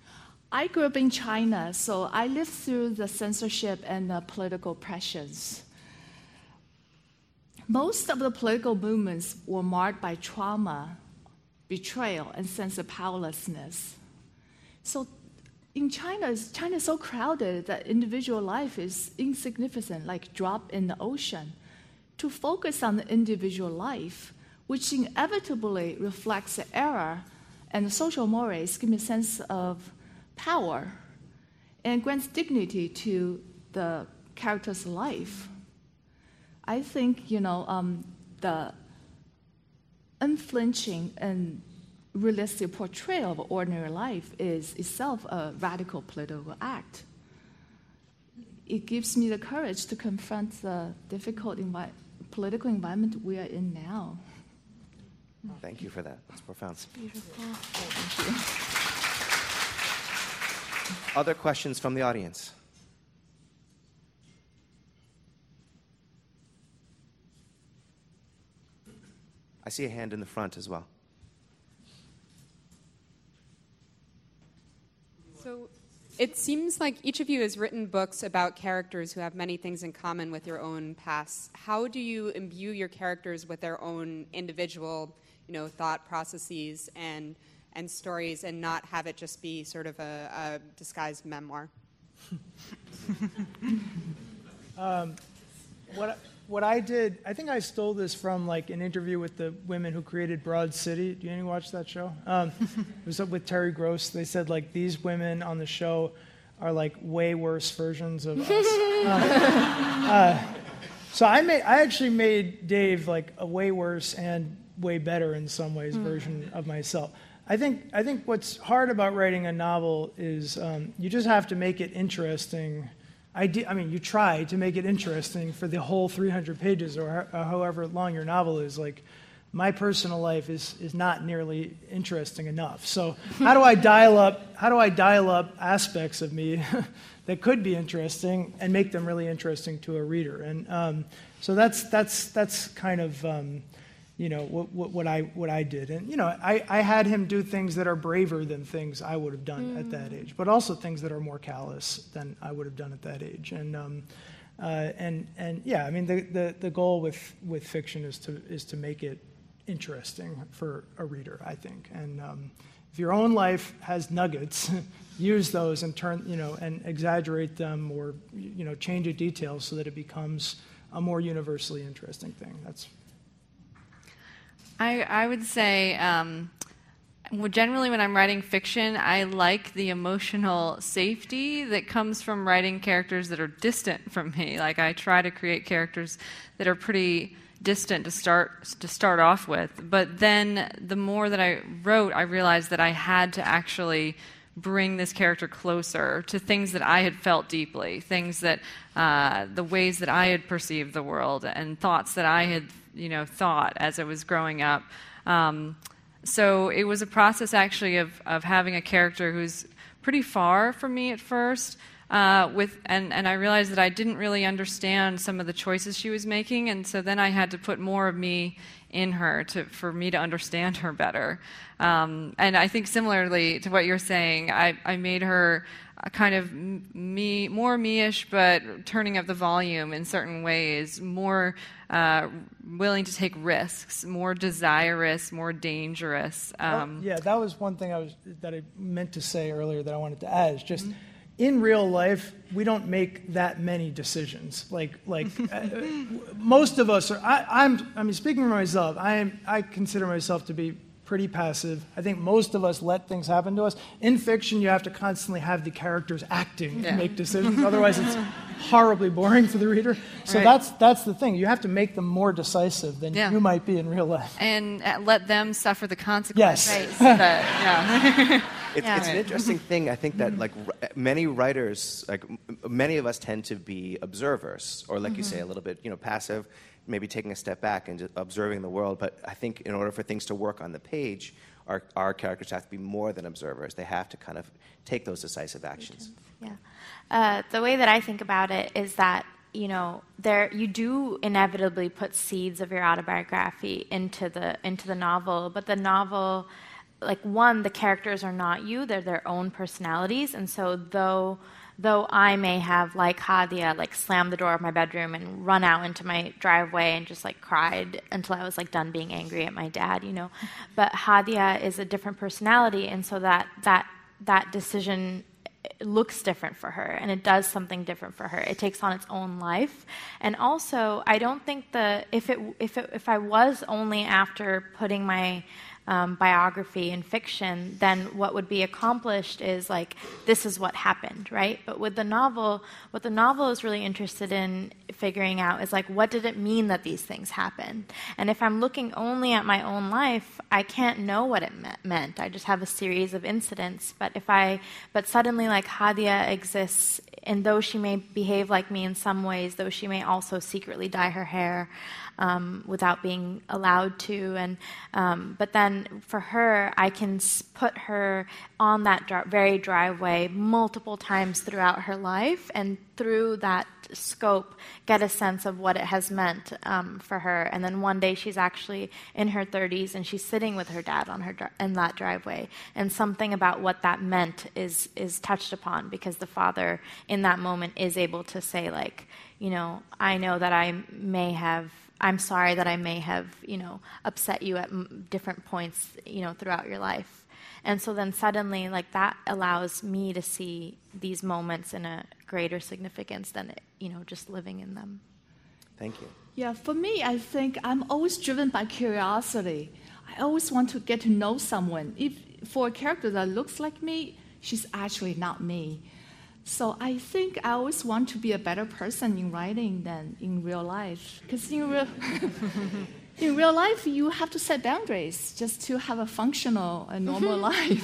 I grew up in China, so I lived through the censorship and the political pressures. Most of the political movements were marked by trauma betrayal, and sense of powerlessness. So in China, China is so crowded that individual life is insignificant, like drop in the ocean. To focus on the individual life, which inevitably reflects the era and the social mores, give me a sense of power and grants dignity to the character's life. I think, you know, um, the unflinching and realistic portrayal of ordinary life is itself a radical political act. It gives me the courage to confront the difficult envi- political environment we are in now. Thank you for that. That's profound. Beautiful. Thank you. Other questions from the audience? I see a hand in the front as well. So it seems like each of you has written books about characters who have many things in common with your own pasts. How do you imbue your characters with their own individual, you know, thought processes and and stories, and not have it just be sort of a, a disguised memoir? um, what what I did, I think I stole this from like an interview with the women who created Broad City. Do you anyone watch that show? Um, it was up with Terry Gross. They said like these women on the show are like way worse versions of us. uh, uh, so I made, I actually made Dave like a way worse and way better in some ways mm. version of myself. I think I think what's hard about writing a novel is um, you just have to make it interesting. I, de- I mean, you try to make it interesting for the whole three hundred pages or ho- however long your novel is. Like, my personal life is is not nearly interesting enough. So how do I dial up? How do I dial up aspects of me that could be interesting and make them really interesting to a reader? And um, so that's that's that's kind of. Um, You know what, what, what I what I did, and you know I, I had him do things that are braver than things I would have done mm. at that age, but also things that are more callous than I would have done at that age. And um, uh, and and yeah, I mean the, the, the goal with, with fiction is to is to make it interesting for a reader, I think. And um, if your own life has nuggets, use those and turn you know and exaggerate them or you know change the details so that it becomes a more universally interesting thing. That's I, I would say, um, well, generally when I'm writing fiction, I like the emotional safety that comes from writing characters that are distant from me. Like, I try to create characters that are pretty distant to start to start off with. But then the more that I wrote, I realized that I had to actually bring this character closer to things that I had felt deeply, things that, uh, the ways that I had perceived the world and thoughts that I had you know, thought as I was growing up. Um, so it was a process actually of, of having a character who's pretty far from me at first, uh, with and, and I realized that I didn't really understand some of the choices she was making, and so then I had to put more of me in her to for me to understand her better. Um, and I think similarly to what you're saying, I, I made her a kind of me, more me-ish, but turning up the volume in certain ways, more uh, willing to take risks, more desirous, more dangerous. Um, oh, yeah, that was one thing I was that I meant to say earlier that I wanted to add. Is just mm-hmm. in real life, we don't make that many decisions. Like, like uh, most of us are. I, I'm. I mean, speaking for myself, I am. I consider myself to be pretty passive. I think most of us let things happen to us. In fiction, you have to constantly have the characters acting yeah. to make decisions. Otherwise, it's horribly boring for the reader. So right. that's that's the thing. You have to make them more decisive than yeah. you might be in real life. And uh, let them suffer the consequences. Yes. Right. that, yeah. It's, yeah. it's an interesting thing. I think that like r- many writers, like m- many of us tend to be observers, or like mm-hmm. you say, a little bit, you know, passive, maybe taking a step back and just observing the world. But I think in order for things to work on the page, our, our characters have to be more than observers. They have to kind of take those decisive actions. Yeah. Uh, the way that I think about it is that, you know, there you do inevitably put seeds of your autobiography into the into the novel, but the novel, like, one, the characters are not you, they're their own personalities, and so though though I may have, like Hadia, like slammed the door of my bedroom and run out into my driveway and just like cried until I was like done being angry at my dad, you know. But Hadia is a different personality, and so that that that decision looks different for her, and it does something different for her. It takes on its own life. And also, I don't think the if it if it, if I was only after putting my Um, biography in fiction, then what would be accomplished is like, this is what happened, right? But with the novel, what the novel is really interested in figuring out is like, what did it mean that these things happened? And if I'm looking only at my own life, I can't know what it me- meant. I just have a series of incidents. But if I, but suddenly like Hadia exists, and though she may behave like me in some ways, though she may also secretly dye her hair, Um, without being allowed to, and um, but then for her, I can put her on that dri- very driveway multiple times throughout her life, and through that scope, get a sense of what it has meant um, for her. And then one day, she's actually in her thirties, and she's sitting with her dad on her dri- in that driveway, and something about what that meant is is touched upon, because the father in that moment is able to say, like, you know, I know that I may have. I'm sorry that I may have, you know, upset you at m- different points, you know, throughout your life. And so then suddenly, like, that allows me to see these moments in a greater significance than, you know, just living in them. Thank you. Yeah, for me, I think I'm always driven by curiosity. I always want to get to know someone. If for a character that looks like me, she's actually not me. So I think I always want to be a better person in writing than in real life. Because in real, in real life, you have to set boundaries just to have a functional and normal life.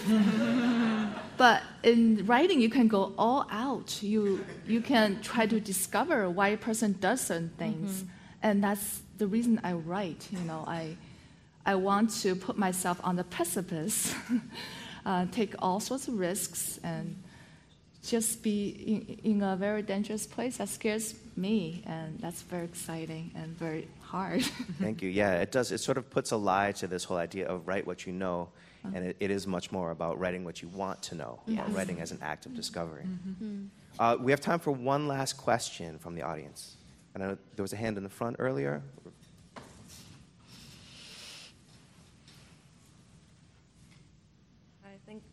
But in writing, you can go all out. You you can try to discover why a person does certain things, mm-hmm. and that's the reason I write. You know, I I want to put myself on the precipice, uh, take all sorts of risks, and just be in, in a very dangerous place that scares me, and that's very exciting and very hard. Thank you. Yeah, it does. It sort of puts a lie to this whole idea of write what you know, uh-huh. and it, it is much more about writing what you want to know, yes. about writing as an act of discovery. Mm-hmm. Uh, we have time for one last question from the audience. I know there was a hand in the front earlier. I think.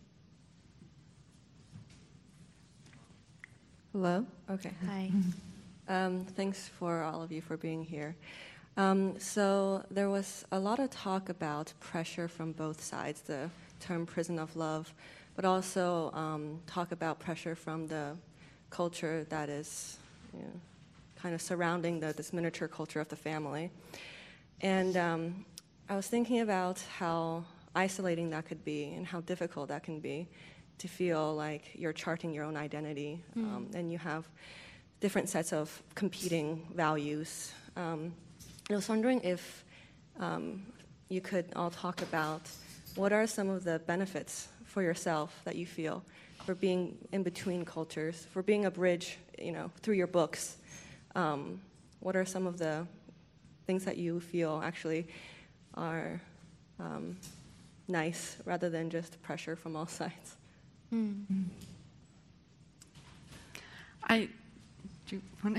Hello? Okay. Hi. Um, thanks for all of you for being here. Um, so there was a lot of talk about pressure from both sides, the term prison of love, but also um, talk about pressure from the culture that is, you know, kind of surrounding the, this miniature culture of the family. And um, I was thinking about how isolating that could be and how difficult that can be, to feel like you're charting your own identity, mm. um, and you have different sets of competing values. Um, I was wondering if um, you could all talk about what are some of the benefits for yourself that you feel for being in between cultures, for being a bridge, you know, through your books. Um, what are some of the things that you feel actually are um, nice rather than just pressure from all sides? Mm. I, do you want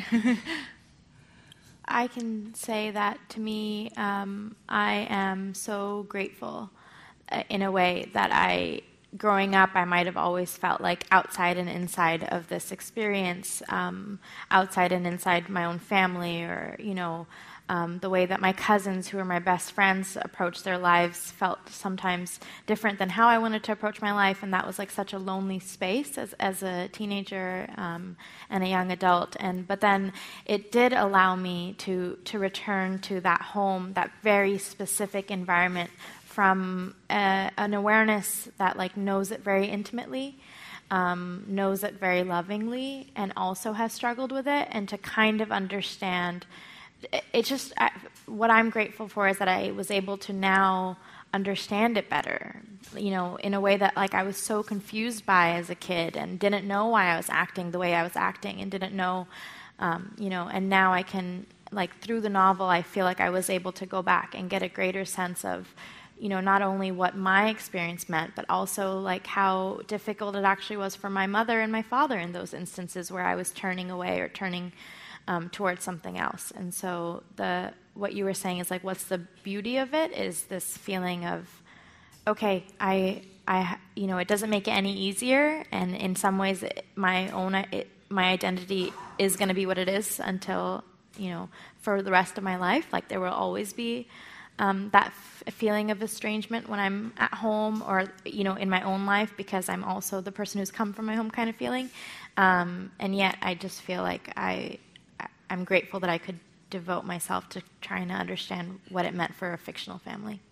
I can say that to me, um, I am so grateful uh, in a way that I, growing up, I might have always felt like outside and inside of this experience, um, outside and inside my own family, or, you know, Um, the way that my cousins, who are my best friends, approached their lives felt sometimes different than how I wanted to approach my life, and that was like such a lonely space as, as a teenager um, and a young adult. And but then it did allow me to to return to that home, that very specific environment, from a, an awareness that like knows it very intimately. Um, knows it very lovingly, and also has struggled with it, and to kind of understand. It's just I, what I'm grateful for is that I was able to now understand it better, you know, in a way that like I was so confused by as a kid and didn't know why I was acting the way I was acting, and didn't know, um, you know, and now I can, like, through the novel, I feel like I was able to go back and get a greater sense of, you know, not only what my experience meant, but also like how difficult it actually was for my mother and my father in those instances where I was turning away or turning um, towards something else. And so the what you were saying is like, what's the beauty of it is this feeling of, okay, I, I, you know, it doesn't make it any easier, and in some ways, it, my own, it, my identity is going to be what it is until, you know, for the rest of my life. Like there will always be um, that f- feeling of estrangement when I'm at home or, you know, in my own life, because I'm also the person who's come from my home kind of feeling. Um, and yet I just feel like I, I'm grateful that I could devote myself to trying to understand what it meant for a fictional family.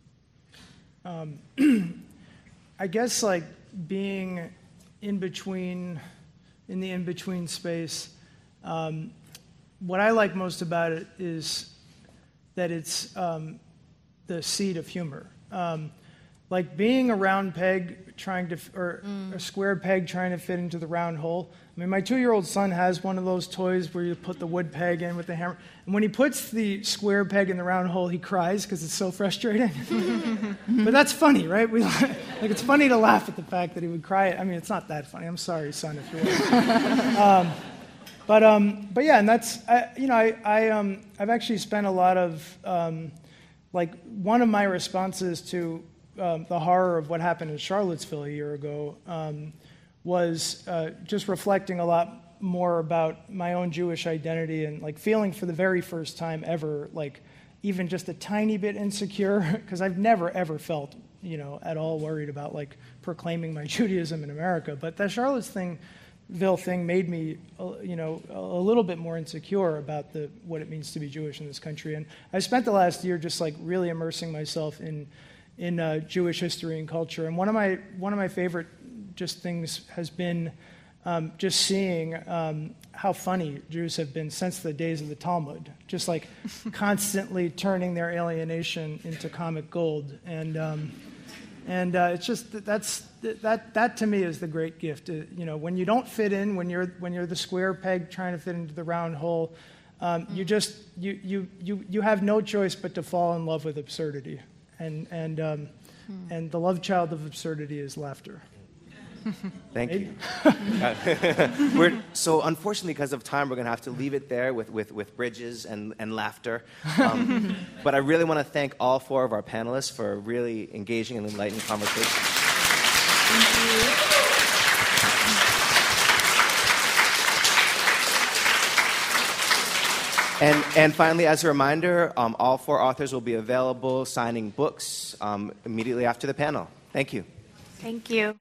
Um, I guess like being in between, in the in-between space, um, what I like most about it is that it's um, the seed of humor. Um, like being a round peg trying to, or mm. a square peg trying to fit into the round hole. I mean, my two-year-old son has one of those toys where you put the wood peg in with the hammer. And when he puts the square peg in the round hole, he cries because it's so frustrating. But that's funny, right? We, like, it's funny to laugh at the fact that he would cry. I mean, it's not that funny. I'm sorry, son, if you will. um, but um, but yeah, and that's I, you know I I um I've actually spent a lot of um, like one of my responses to um, the horror of what happened in Charlottesville a year ago. Um, was uh, just reflecting a lot more about my own Jewish identity and like feeling for the very first time ever, like even just a tiny bit insecure, because I've never ever felt, you know, at all worried about like proclaiming my Judaism in America. But that Charlottesville thing made me, uh, you know, a, a little bit more insecure about the what it means to be Jewish in this country. And I spent the last year just like really immersing myself in in uh, Jewish history and culture. And one of my one of my favorite just things has been um, just seeing um, how funny Jews have been since the days of the Talmud, just like constantly turning their alienation into comic gold. And um, and uh, it's just that's that that to me is the great gift. Uh, you know, when you don't fit in, when you're when you're the square peg trying to fit into the round hole, um, mm. you just you you you you have no choice but to fall in love with absurdity. And and um, mm. and the love child of absurdity is laughter. Thank you. we're, so unfortunately, because of time, we're going to have to leave it there with, with, with bridges and, and laughter. Um, but I really want to thank all four of our panelists for a really engaging and enlightening conversation. Thank you. And, and finally, as a reminder, um, all four authors will be available signing books um, immediately after the panel. Thank you. Thank you.